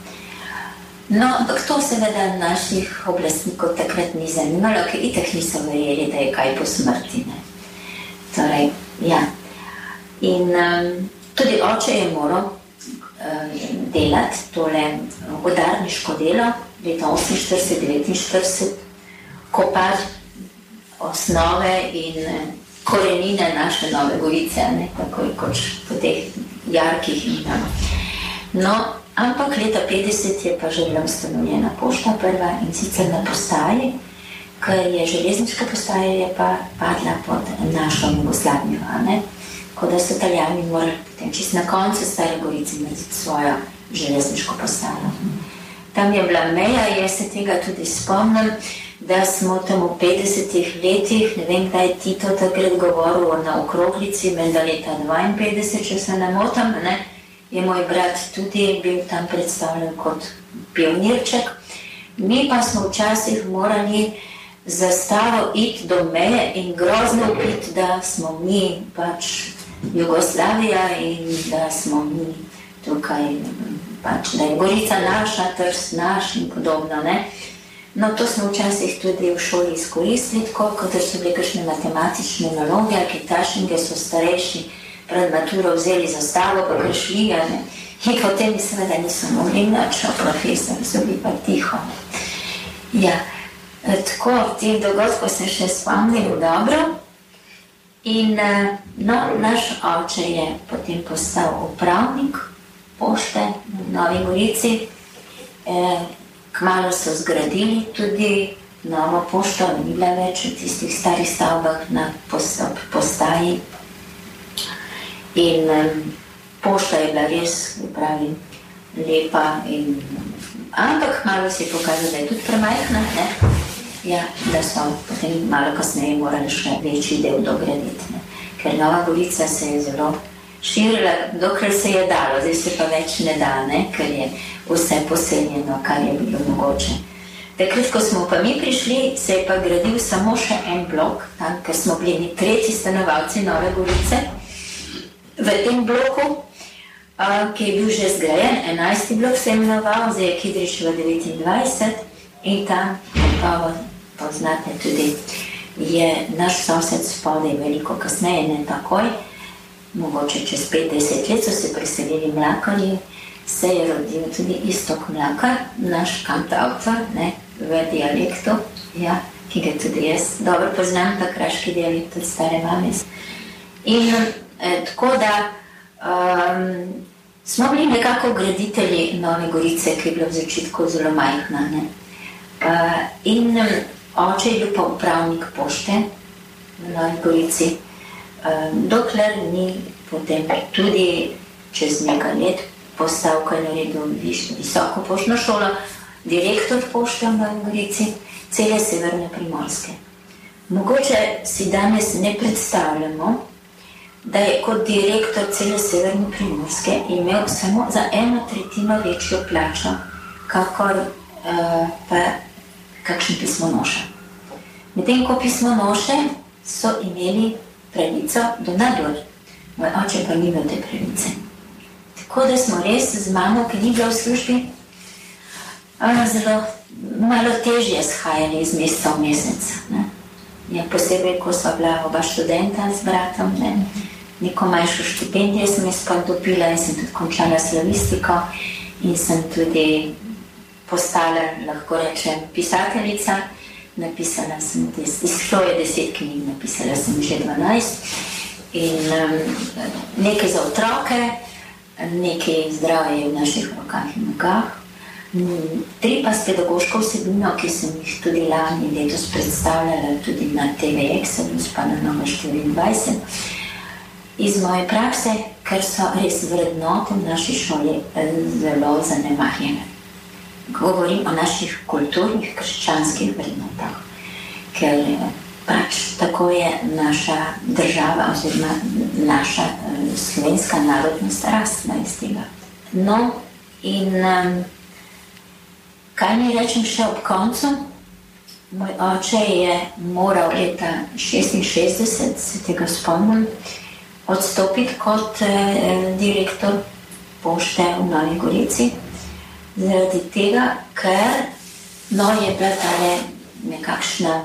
No, ampak to seveda naših oblastnikov takrat ni zanimalo, ker itak niso verjeli, da je kaj po smrti, ne. Torej, ja. In um, tudi oče je moral um, delati tole vodarniško delo, leta oseminštirideset devetinštirideset, kopati osnove in korenine naše Nove Gorice, ne, takoj kot po teh jarkih in tam. No, ampak leta petdeset je pa že bila ustanovljena pošta prva in sicer na postaji, ker je železniška postaja je pa padla pod našo Jugoslavijo, a ne, ko da so Italijani morali potem čist na koncu Stare Gorice narediti svojo železniško postajo. Tam je bila meja, jaz se tega tudi spomnim, da smo tam v petdesetih letih, ne vem, kdaj Tito takrat govoril na okroglici, menda leta dvainpetdeset, če se ne motam, ne, je moj brat tudi bil tam predstavljen kot pionirček. Mi pa smo včasih morali zastavo iti do meje in grozno upiti, da smo mi pač Jugoslavija in da smo mi tukaj, pač, da je Gorica naša, Trst naš in podobno, ne. No, to smo včasih tudi v šoli izkoristili, tako, kot so bile kakšne matematične naloge, kitašinge so starejši pred maturo vzeli zastavo, pa prišli, ne. In potem mi seveda niso mogli nič, profesor, so bili pa tiho. Ja, tako, teh dogodkov se še spomnili dobro. In, no, naš oče je potem postal upravnik pošte v Novi Gorici. Eh, Kmalu so zgradili tudi novo pošto, ni bila več v tistih starih stavbah na postaji. In um, pošta je bila res, pravi, lepa. In, ampak kmalu se je pokazalo, da je tudi premajhna, ne? Ja, da so potem malo kasneje morali še večji del dograditi, ne? Ker Nova Gorica se je zelo širila, dokler se je dalo, zdaj se pa več ne da, ne? Ker je vse poseljeno, kar je bilo mogoče. Takrat, ko smo pa mi prišli, se je pa gradil samo še en blok, tam, ker smo bili tretji stanovalci Nove Gorice. V tem bloku, a, ki je bil že zgrajen, enajsti blok se je imenoval, zdaj je Kidričeva devetindvajset in tam pa poznate tudi, je naš sosed spodaj veliko kasneje, ne takoj, mogoče čez petdeset let so se preselili Mlakarji, se je rodil tudi Iztok Mlakar, naš kantavtor, ne, v dialektu, ja, ki ga tudi jaz dobro poznam, ta kraški dialekt od stare mame. In eh, tako da um, smo bili nekako graditelji Nove Gorice, ki je bila v začetku zelo majhna, ne. Uh, in um, oče je bil pa upravnik pošte v Novi Gorici, um, dokler ni potem tudi čez nekaj let postal, ko je naredil visoko poštno šolo, direktor pošte v Novi Gorici, cele severne Primorske. Mogoče si danes ne predstavljamo, da je kot direktor cele severne Primorske imel samo za eno tretjino večjo plačo, kakor uh, pa kakšen pismonoša. Medtem ko pismonoše so imeli pravico do nadur, moj oče pa ni imel te pravice. Tako da smo res z mamo, ki ni bila v službi, zelo malo težje shajali iz meseca v mesec. Ne. Ja, posebej, ko sva bila oba študenta z bratom, ne. Neko manjšo štipendijo sem jaz pa dobila in sem tudi končala slavistiko in sem tudi postala, lahko rečem, pisateljica. Napisala sem, izšlo je deset knjig, napisala sem že dvanajst in um, nekaj za otroke, nekaj zdravje v naših rokah in nogah, tri pa s pedagoško vsebino, ki sem jih tudi lani letos predstavljala tudi na T V Exodus, pa na Nova štiriindvajset, iz moje prakse, ker so res vrednote v naši šoli zelo zanemarjene. Govorim o naših kulturnih, krščanskih vrednotah, ker pač tako je naša država oziroma naša uh, slovenska narodnost rasla iz tega. No, in um, kaj mi rečem še ob koncu? Moj oče je moral leta šestinšestdeset, se tega spomnim, odstopiti kot uh, direktor pošte v Novi Gorici, zaradi tega, ker no, je bila tale nekakšna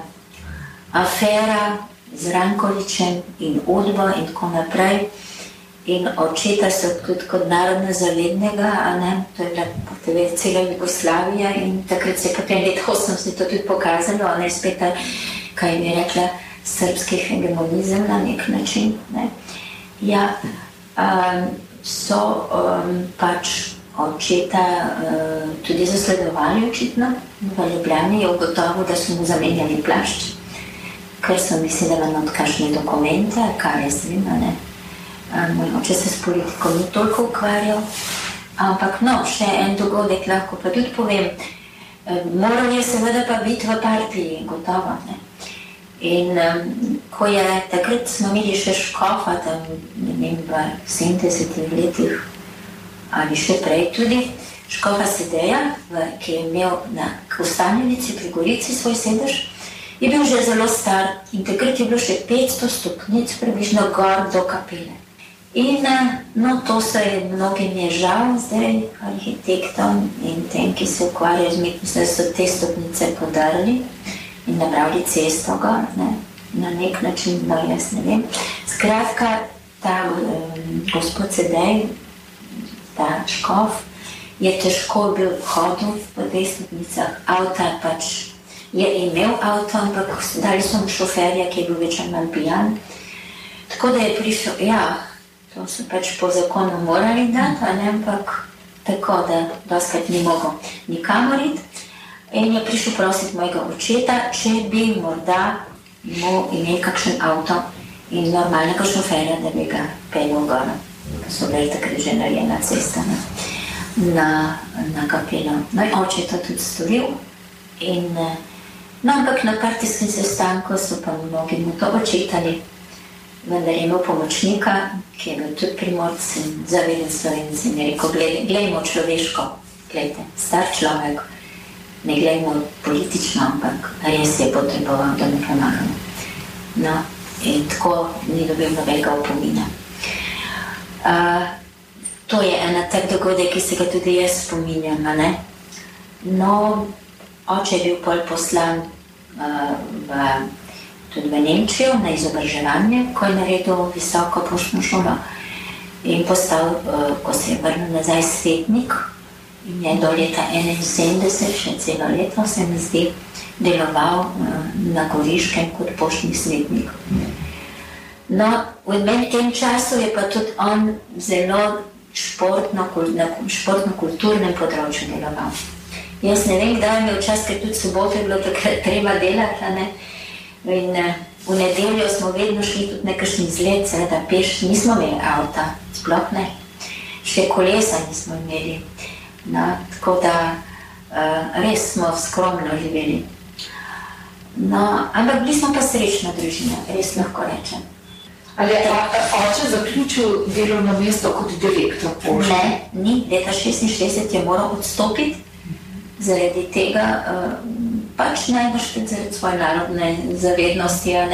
afera z Rankovićem in Udbo in tako naprej. In očeta so tudi kot narodno zavednega, a ne, to je bila cela Jugoslavija in takrat se je potem let osemdeset to tudi pokazalo, a ne spet, kaj bi rekla, srpski hegemonizem na nek način. Ne. Ja, um, so um, pač očeta uh, tudi zasledovali očitno. V Ljubljani je ugotovil, da so mu zamenjali plašč, ker so mislili, da imam odkažne dokumente, kar je zvima, ne. Moj oče se s politiko ni toliko ukvarjal, ampak no, še en dogodek lahko pa tudi povem. Moral je seveda pa biti v partiji, gotovo, ne. In um, ko je, takrat smo imeli še škofa, tam, ne vem, v sedemdesetih letih, ali še prej tudi, škofa Sedeja, ki je imel na Kostanjevici pri Gorici svoj sedež, je bil že zelo star in takrat je bilo še petsto stopnic približno gor do kapele. In no, to se je mnogim je žal zdaj, arhitektom in tem, ki se ukvarjajo z umetnostjo, da so te stopnice podarili in napravili cesto gor, ne, na nek način, no jaz ne vem. Skratka, ta um, gospod Sedej, ta škof, je težko bil hodil po teh stopnicah, avta pač je imel avto, ampak dali so mu šoferja, ki je bil več ali manj pijan. Tako da je prišel, ja, to so pač po zakonu morali dati, ne, ampak tako, da doskrat ni mogel nikamor iti. In je prišel prositi mojega očeta, če bi morda mu imel kakšen avto in normalnega šoferja, da bi ga peljal gor. So bili takrat že narejena cesta na, na, na kapelo. Moj oče je to tudi storil in no, ampak na partijskem sestanku so pa mnogi mu to očitali, vendar je imel pomočnika, ki je bil tudi Primorc in zaveden Slovenec in je rekel, glejmo človeško, gledajte, star človek, ne glejmo politično, ampak res je potreboval, da ne pomagamo. No, in tako ni dobil novega opomina. Uh, to je ena tak dogodek, ki se ga tudi jaz spominjam, ne? No, oče je bil pol poslan v, tudi v Nemčijo na izobraževanje, ko je naredil visoko poštno šolo in postal, ko se je vrnil nazaj, svetnik in je do leta enainsedemdeset, še celo leto se mi zdi, deloval na Goriškem kot poštni svetnik. No, v tem času je pa tudi on zelo športno, na športno-kulturnem področju deloval. Jaz ne vem, kdaj je imel čas, ker tudi soboto je bilo takrat treba delati, ne? In v nedeljo smo vedno šli tudi nekakšni izlet, seveda peš, nismo imeli avta, sploh ne, še kolesa nismo imeli. No, tako da uh, res smo skromno živeli. No, ampak bili smo pa srečna družina, res lahko rečem. Ali je oče zaključil delovno mesto kot direktor pošte? Ne, ni. Leta šestinšestdeset je moral odstopiti, zaradi tega uh, pač najbrž tudi zaradi svoje narodne zavednosti, ne.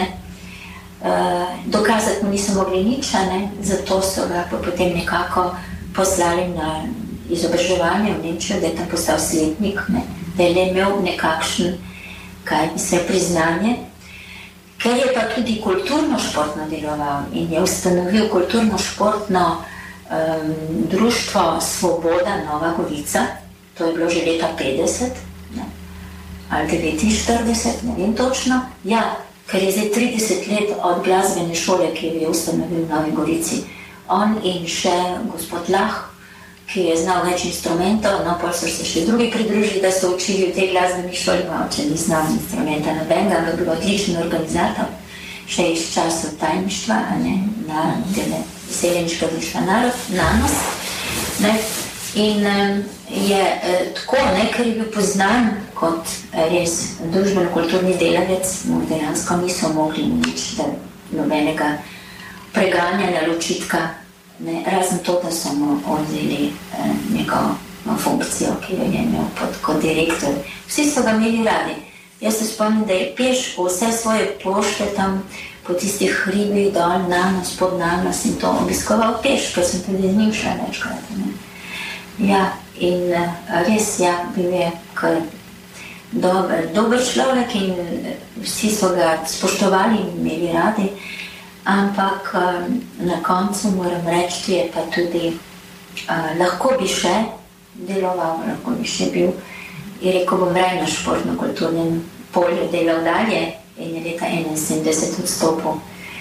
Uh, dokazati mu niso mogli nič, ne, zato so ga pa potem nekako poslali na izobraževanje v Nemčijo, da je tam postal svetnik, ne, da je imel nekakšen, kaj bi se, priznanje, ker je pa tudi kulturno-športno deloval in je ustanovil kulturno-športno um, društvo Svoboda Nova Gorica. To je bilo že leta petdeset, ne, ali devetinštirideset, ne vem točno. Ja, ker je zdaj trideset let od glasbene šole, ki je ustanovil v Novi Gorici. On in še gospod Lah, ki je znal več instrumentov, no, pa so se še drugi pridružili, da so učili v tej glasbeni šoli, pa če ni znal instrumenta nobenega, ampak bil odličen organizator, še iz časov tajništva, a ne, na tele Seleniška društva Narod, Nanos, ne. In um, je eh, tako, ne, ker je bil poznan kot res družbeno-kulturni delavec, mu dejansko niso mogli nič, da nobenega preganjanja, ločitka, ne, razen to, da so mu odzeli eh, njegovo funkcijo, ki jo je imel pod, kot direktor. Vsi so ga imeli radi. Jaz se spomnim, da je peš vse svoje pošte tam po tistih hribih dol, Nanos, pod Nanos in to obiskoval peš, ker sem tudi z njim šla večkrat, ne. Ja, in res, ja, bil je kar dober, dober človek in vsi so ga spoštovali in imeli radi, ampak na koncu moram reči, je pa tudi, uh, lahko bi še deloval, lahko bi še bil, je rekel, bom raje na športno-kulturnem polju delal dalje in je leta enainsedemdeset odstopil.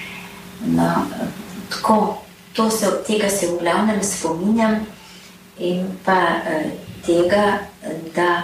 No, tako, to se, tega se v glavnem spominjam. In pa eh, tega, da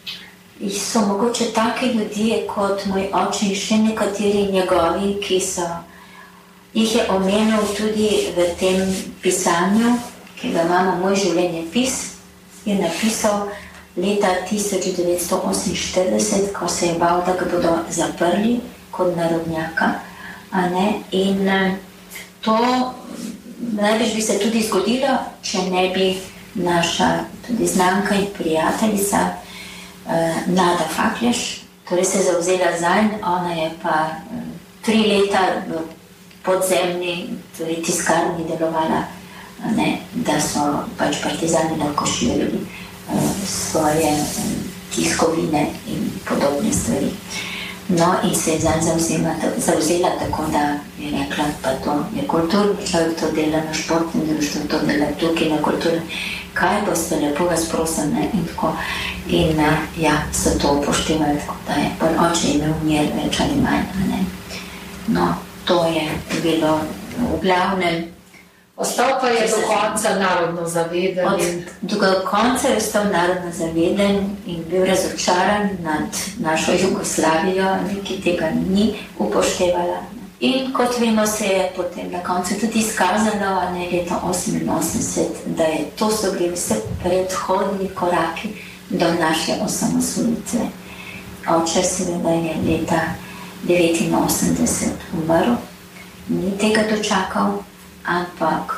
so mogoče taki ljudje kot moj oče in še nekateri njegovi, ki so jih je omenil tudi v tem pisanju, ki ga imamo, Moj življenjepis, je napisal leta tisoč devetsto oseminštirideset, ko se je bal, da ga bodo zaprli kot narodnjaka, a ne, in eh, to največ bi se tudi zgodilo, če ne bi naša tudi znanka in prijateljica eh, Nada Fakleš, torej se zavzela zanj, ona je pa eh, tri leta v podzemni, torej tiskarni delovala, ne, da so pač partizani lahko širili eh, svoje eh, tiskovine in podobne stvari. No, in se je zanj zavzela, zavzela tako, da je rekla, pa to je kulturni človek, to dela na športnem društvu, to dela tukaj na kulturnem, kaj boste, lepo vas prosim, ne, in tako. In ja, so to upoštevali, tako da je pol oče imel mir več ali manj, ne. No, to je bilo v glavnem. Ostal pa je do konca narodno zaveden. Od, do konca je ostal narodno zaveden in bil razočaran nad našo Jugoslavijo, ki tega ni upoštevala. In kot vemo, se je potem na koncu tudi izkazalo, ne, leta oseminosemdeset, da je to so bili vse predhodni koraki do naše osamosvojitve. Oče seveda je leta devetinosemdeset umrl, ni tega dočakal, ampak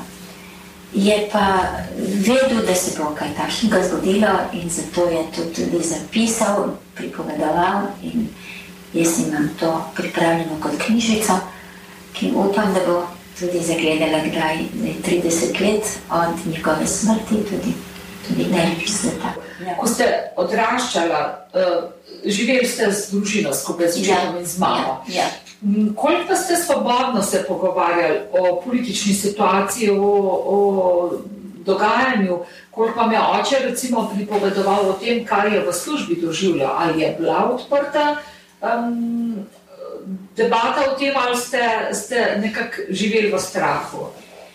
je pa vedel, da se bo kaj takšnega zgodilo in zato je to tudi zapisal, pripovedoval in jaz imam to pripravljeno kot knjižico, ki upam, da bo tudi zagledala kdaj trideset let od njegove smrti, tudi tudi največ sveta. Ja. Ko ste odraščala, uh, živeli ste z družino, skupaj z očetom in z mamo. Ja, ja. Koliko pa ste svobodno se pogovarjali o politični situaciji, o, o dogajanju, koliko vam je oče recimo pripovedoval o tem, kar je v službi doživljal, ali je bila odprta um, debata o tem, ali ste, ste nekako živeli v strahu?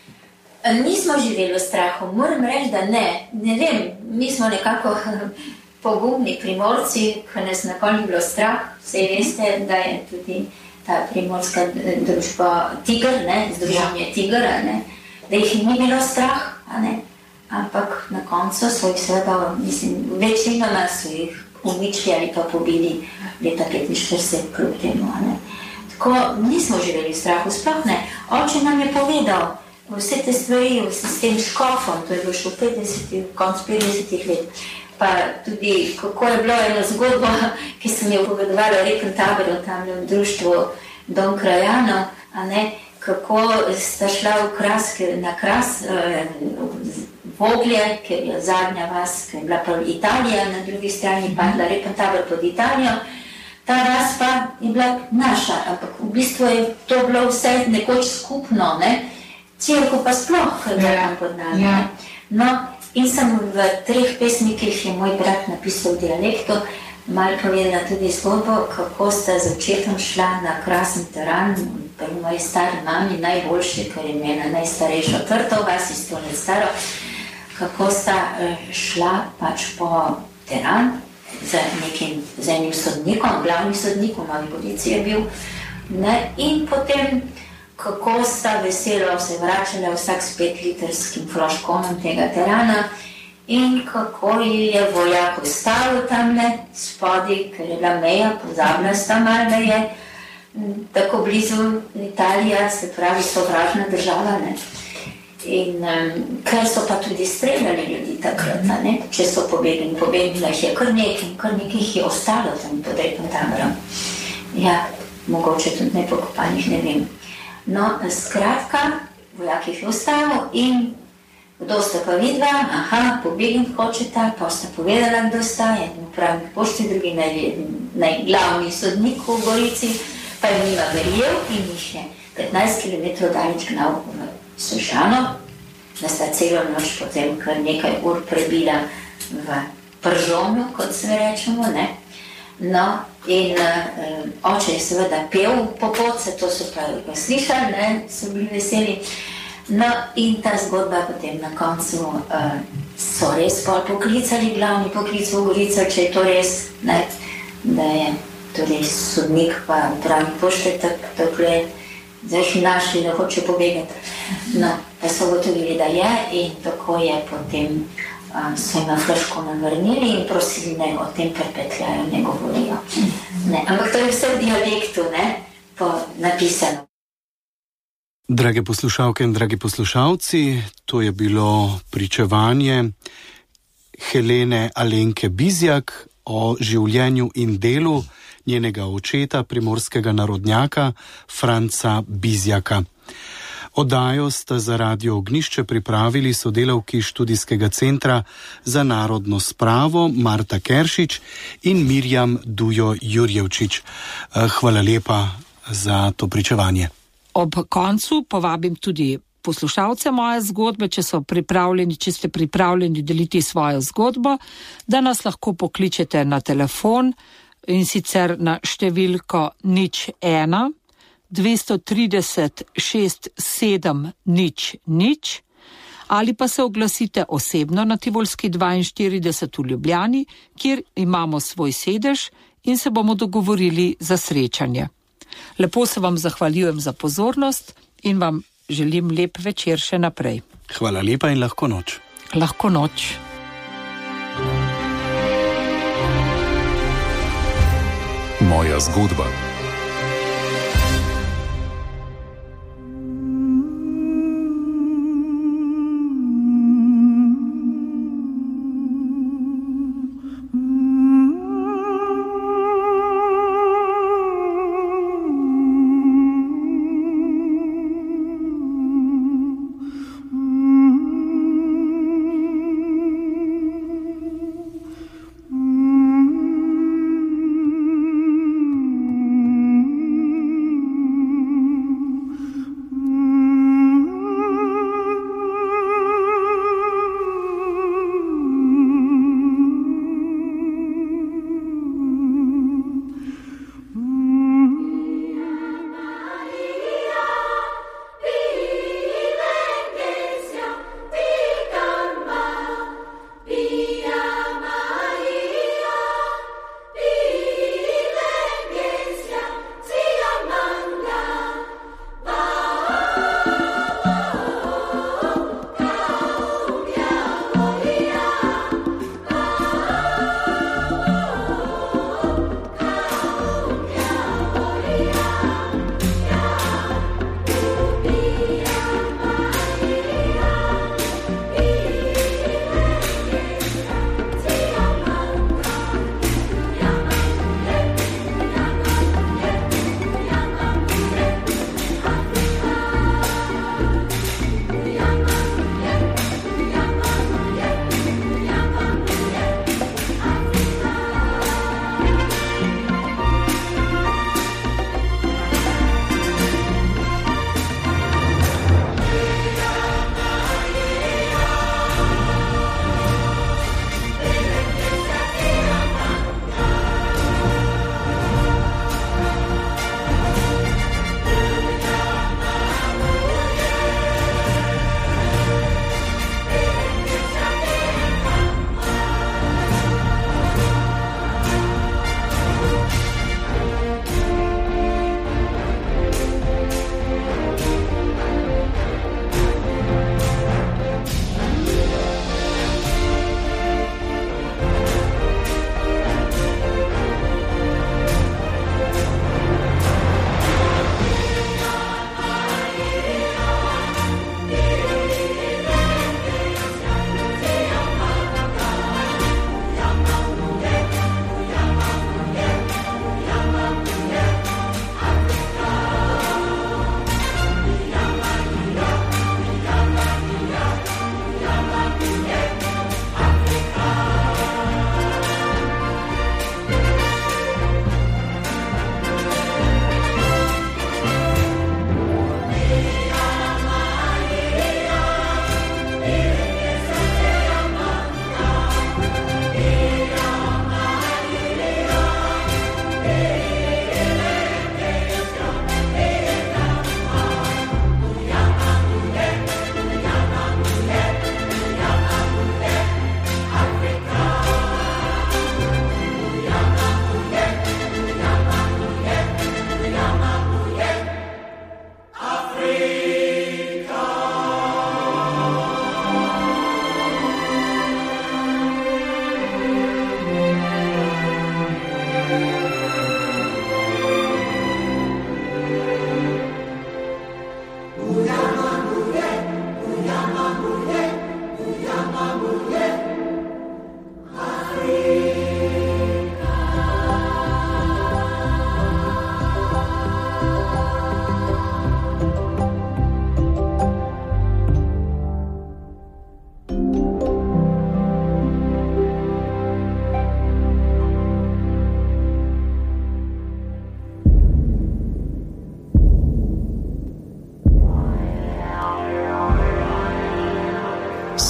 Nismo živeli v strahu, moram reči, da ne. Ne vem, mi smo nekako pogumni Primorci, ko nas nikoli ni bilo strah. Vse veste, da je tudi ta primorska družba Tiger, ne, združenje ja. Tiger, ne, da jih ni bilo strah, a ne, ampak na koncu so jih seveda, mislim, večinoma so jih uničili ali pa pobili leta petinštirideset kljub temu, a ne. Tako nismo živeli v strahu, sploh ne. Oče nam je povedal vse te stvari s tem škofom, to je bilo še v petdesetih, konc petdesetih let, pa tudi kako je bilo eno zgodbo, ki sem jo povedovala v Rekem taboru, tam v društvu Dom Krajano, a ne, kako sta šla v Kras, na Kras, eh, Voglje, ker je zadnja vas, ker je bila pa Italija, na drugi strani padla Rekem tabor pod Italijo, ta vas pa je bila naša, ampak v bistvu je to bilo vse nekoč skupno, ne, Cerko pa sploh, ker je tam pod nami. Ja. No, in sem v treh pesmih, ki jih je moj brat napisal v dialektu, malo povedala tudi zgodbo, kako sta z očetom šla na krasen teran, pa je moji stari mami najboljši, ker je imela najstarejšo trto, vas iz tole staro, kako sta šla pač po teran z nekim, z enim sodnikom, glavnim sodnikom, ali policija je bil, ne, in potem kako sta veselo se vračala vsak s petlitrskim flaškonom tega terana in kako je vojak ostal tamle spodi, ker je bila meja, pozabila sta mal, da je tako blizu Italija, se pravi sovražna država, ne. In um, ker so pa tudi streljali ljudi takrat, ne, če so pobegli, pobegnila jih je kar nekaj, kar nekaj jih je ostalo tam pod Rekem taborom. Ja, mogoče tudi nepokopanih, ne vem. No, skratka, vojak jih je ostavil in kdo sta pa vidva, aha, pobegli hočeta, pa sta povedala, kdo sta, en upravnik pošte, drugi naj, najglavni sodnik v Gorici, pa je njima verjel in jih je petnajst kilometrov daleč gnal v Sežano, da sta celo noč potem kar nekaj ur prebila v Pržonu, kot se rečemo, ne. No, in uh, oče je seveda pel popotce, to so pravi pa slišali, ne, so bili veseli. No, in ta zgodba potem na koncu uh, so res pol poklicali, glavni poklic v Gorico, če je to res, ne, da je to res sodnik pa upravnik pošte, tako tak zdaj jih našli, da hoče pobegati. No, pa so gotovili, da je in tako je potem so jim na flaško navrnili in prosili, ne o tem prepetljajo, ne govorijo. Ne, ampak to je vse v dialektu, ne, po napisano. Drage poslušalke in dragi poslušalci, to je bilo pričevanje Helene Alenke Bizjak o življenju in delu njenega očeta, primorskega narodnjaka Franca Bizjaka. Oddajo sta za Radio Ognjišče pripravili sodelavki študijskega centra za narodno spravo Marta Keršič in Mirjam Dujo Jurjevčič. Hvala lepa za to pričevanje. Ob koncu povabim tudi poslušalce moje zgodbe, če so pripravljeni, če ste pripravljeni deliti svojo zgodbo, da nas lahko pokličete na telefon in sicer na številko nič ena dvesto trideset šest sedem nič nič ali pa se oglasite osebno na Tivolski dvainštirideset v Ljubljani, kjer imamo svoj sedež in se bomo dogovorili za srečanje. Lepo se vam zahvaljujem za pozornost in vam želim lep večer še naprej. Hvala lepa in lahko noč. Lahko noč. Moja zgodba.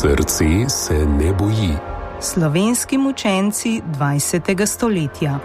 Srce se ne boji. Slovenski mučenci dvajsetega stoletja.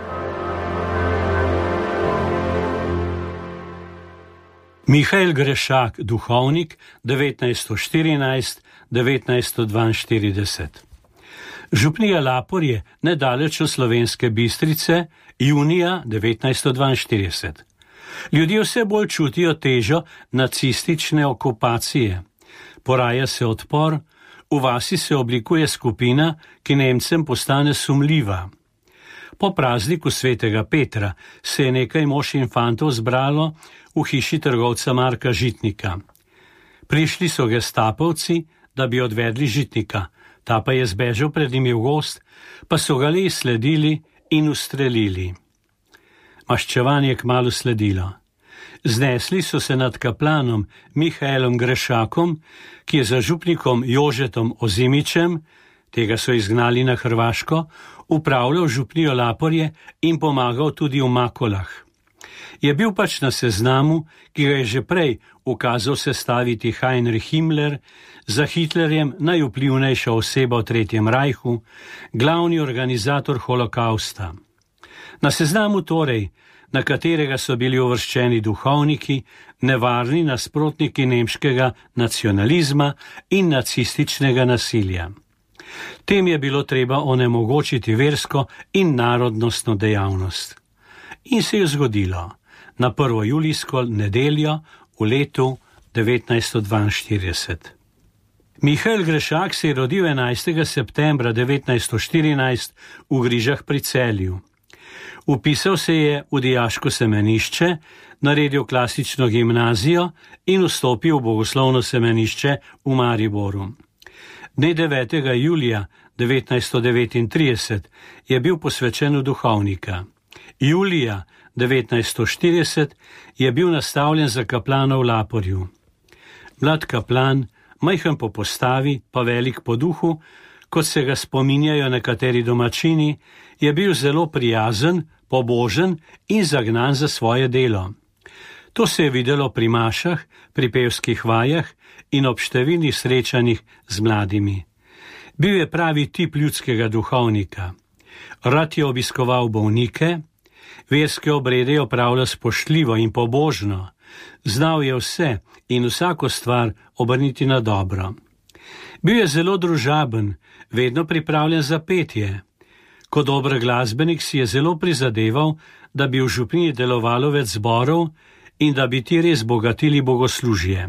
Mihael Grešak, duhovnik, devetnajststo štirinajst do devetnajststo dvainštirideset. Župnija Laporje, nedaleč od Slovenske Bistrice, junija devetnajststo dvainštirideset. Ljudje vse bolj čutijo težo nacistične okupacije. Poraja se odpor, v vasi se oblikuje skupina, ki Nemcem postane sumljiva. Po prazniku svetega Petra se je nekaj mož in fantov zbralo v hiši trgovca Marka Žitnika. Prišli so gestapovci, da bi odvedli Žitnika, ta pa je zbežal pred njimi v gost, pa so ga le izsledili in ustrelili. Maščevanje kmalu sledilo. Znesli so se nad kaplanom Mihaelom Grešakom, ki je za župnikom Jožetom Ozimičem, tega so izgnali na Hrvaško, upravljal župnijo Laporje in pomagal tudi v Makolah. Je bil pač na seznamu, ki ga je že prej ukazal sestaviti Heinrich Himmler, za Hitlerjem najvplivnejša oseba v Tretjem rajhu, glavni organizator holokausta. Na seznamu torej, na katerega so bili uvrščeni duhovniki, nevarni nasprotniki nemškega nacionalizma in nacističnega nasilja. Tem je bilo treba onemogočiti versko in narodnostno dejavnost. In se je zgodilo na prvo julijsko nedeljo v letu devetnajststo dvainštirideset. Mihael Grešak se je rodil enajstega septembra devetnajststo štirinajst v Grižah pri Celju. Vpisal se je v dijaško semenišče, naredil klasično gimnazijo in vstopil v bogoslovno semenišče v Mariboru. Dne devetega julija devetnajststo devetintrideset je bil posvečen v duhovnika. Julija devetnajststo štirideset je bil nastavljen za kaplana v Laporju. Mlad kaplan, majhen po postavi, pa velik po duhu, kot se ga spominjajo nekateri domačini, je bil zelo prijazen, pobožen in zagnan za svoje delo. To se je videlo pri mašah, pri pevskih vajah in ob številnih srečanjih z mladimi. Bil je pravi tip ljudskega duhovnika. Rad je obiskoval bolnike, verske obrede je opravljal spoštljivo in pobožno, znal je vse in vsako stvar obrniti na dobro. Bil je zelo družaben, vedno pripravljen za petje. Kot dober glasbenik si je zelo prizadeval, da bi v župniji delovalo več zborov in da bi ti res bogatili bogoslužje.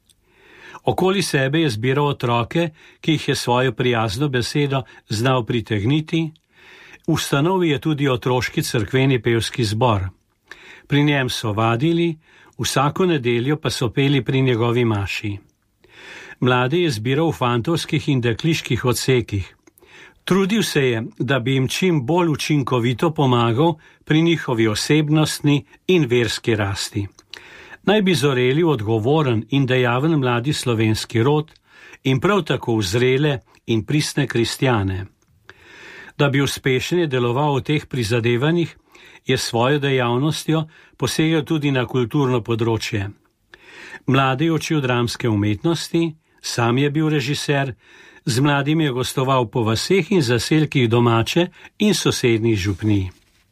Okoli sebe je zbiral otroke, ki jih je svojo prijazno besedo znal pritegniti. Ustanovil je tudi otroški cerkveni pevski zbor. Pri njem so vadili, vsako nedeljo pa so peli pri njegovi maši. Mlade je zbiral v fantovskih in dekliških odsekih. Trudil se je, da bi jim čim bolj učinkovito pomagal pri njihovi osebnostni in verski rasti. Naj bi zoreli odgovoren in dejaven mladi slovenski rod in prav tako vzrele in pristne kristjane. Da bi uspešno deloval v teh prizadevanjih, je svojo dejavnostjo posegel tudi na kulturno področje. Mlade je učil dramske umetnosti, sam je bil režiser, z mladimi je gostoval po vaseh in zaselkih domače in sosednjih župnij.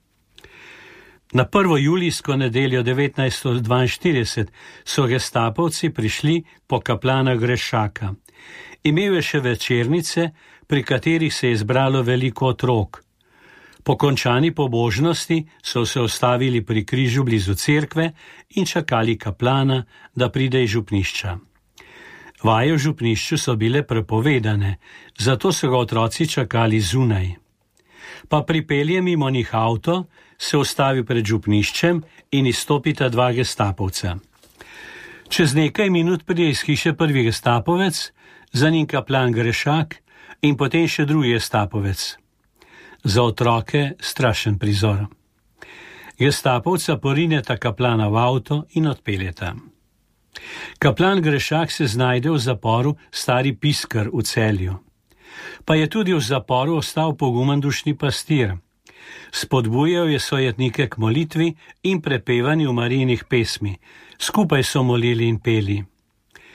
Na prvo julijsko nedeljo devetnajststo dvainštirideset so gestapovci prišli po kaplana Grešaka. Imel je še večernice, pri katerih se je zbralo veliko otrok. Po končani pobožnosti so se ustavili pri križu blizu cerkve in čakali kaplana, da pride iz župnišča. Vaje v župnišču so bile prepovedane, zato so ga otroci čakali zunaj. Pa pripelje mimo njih avto, se ustavi pred župniščem in izstopita dva gestapovca. Čez nekaj minut pride iz hiše prvi gestapovec, za njim kaplan Grešak in potem še drugi gestapovec. Za otroke strašen prizor. Gestapovca porineta kaplana v avto in odpeljeta. Kaplan Grešak se znajde v zaporu Stari Piskar v Celju. Pa je tudi v zaporu ostal pogumen dušni pastir. Spodbujal je sojetnike k molitvi in prepevanju Marijinih pesmi. Skupaj so molili in peli.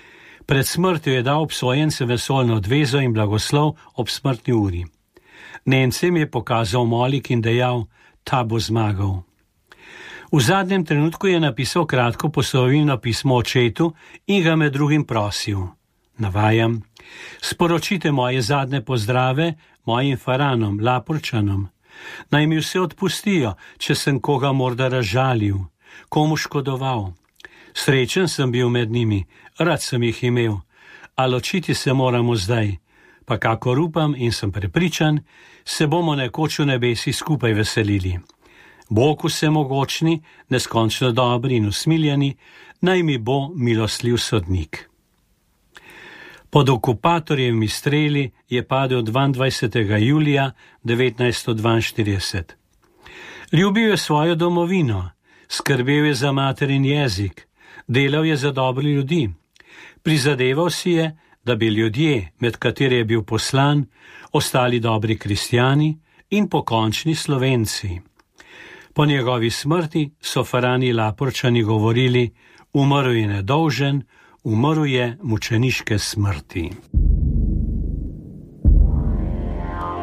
Pred smrtjo je dal obsojencem vesoljno odvezo in blagoslov ob smrtni uri. Nemcem je pokazal molik in dejal, ta bo zmagal. V zadnjem trenutku je napisal kratko poslovilno pismo očetu in ga med drugim prosil. Navajam, sporočite moje zadnje pozdrave mojim faranom, Laporčanom. Naj mi vse odpustijo, če sem koga morda razžalil, komu škodoval. Srečen sem bil med njimi, rad sem jih imel, a ločiti se moramo zdaj, pa kakor upam in sem prepričan, se bomo nekoč v nebesi skupaj veselili. Bog vsemogočni, neskončno dobri in usmiljeni, naj mi bo milostljiv sodnik. Pod okupatorjevimi streli je padel dvaindvajsetega julija devetnajststo dvainštirideset. Ljubil je svojo domovino, skrbel je za materin jezik, delal je za dobre ljudi. Prizadeval si je, da bi ljudje, med katere je bil poslan, ostali dobri kristjani in pokončni Slovenci. Po njegovi smrti so farani Laporčani govorili, umrl je nedolžen, umrl je mučeniške smrti.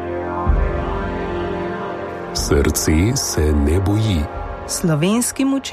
Srce se ne boji. Slovenski mučenci.